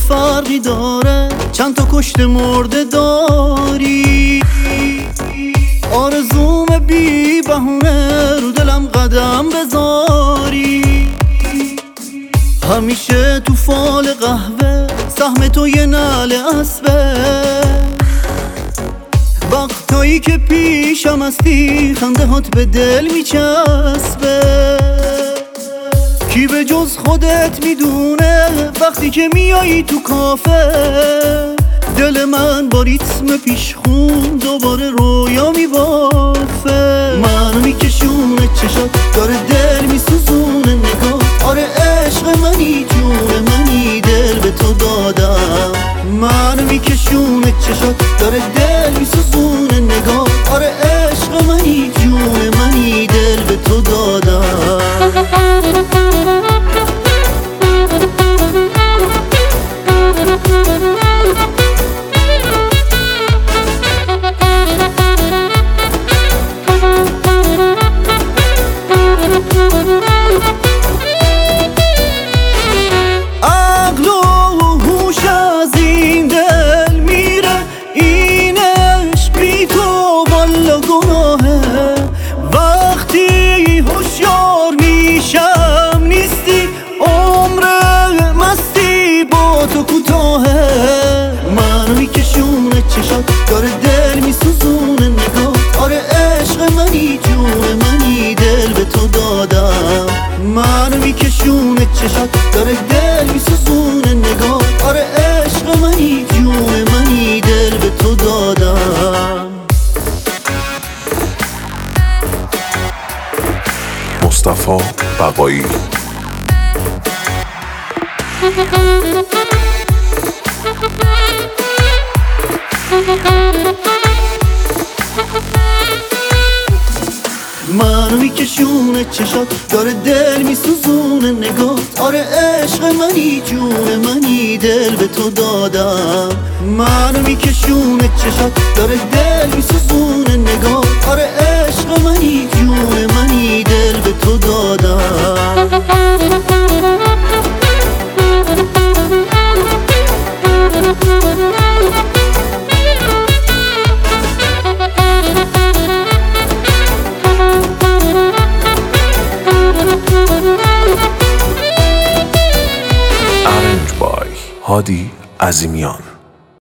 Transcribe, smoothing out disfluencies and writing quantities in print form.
فرقی داره؟ چند تا کشته مرده داری؟ آرزوم بی بهونه رو دلم قدم بذاری. همیشه تو فال قهوه سهم تو یه نعل اسبه. وقتایی که پیشم هستی خنده هات به دل میچسبه. کی به جز خودت میدونه وقتی که میایی تو کافه دل من با ریتم پیشخون دوباره رویا میبافه. منو میکشونه چشات داره دل میسوزونه نگاه. آره عشق منی جون منی دل به تو دادم. منو میکشونه چشات داره دل میسوزونه نگاه. آره عشق منی جون منی دل به تو دادم. عقل و هوش از این دل میره. این عشق بی تو والا گناهه. وقتی هوشیار میشم نیستی عمر مستی با تو کوتاهه. منو میکشونه چشات داره دل میسوزونه نگاه. آره عشق منی جون منی دل به تو دادم. منو میکشونه چشات داره دل میسوزونه نگاه. آره عشق منی جون منی دل به تو دادم. مصطفی بقایی. منو میکشونه چشات داره دل میسوزونه نگاه. آره عشق منی جون منی دل به تو دادم. منو میکشونه چشات داره دل میسوزونه نگاه. آره عشق منی جون منی دل به تو دادم. Arranged by هادی عظیمیان.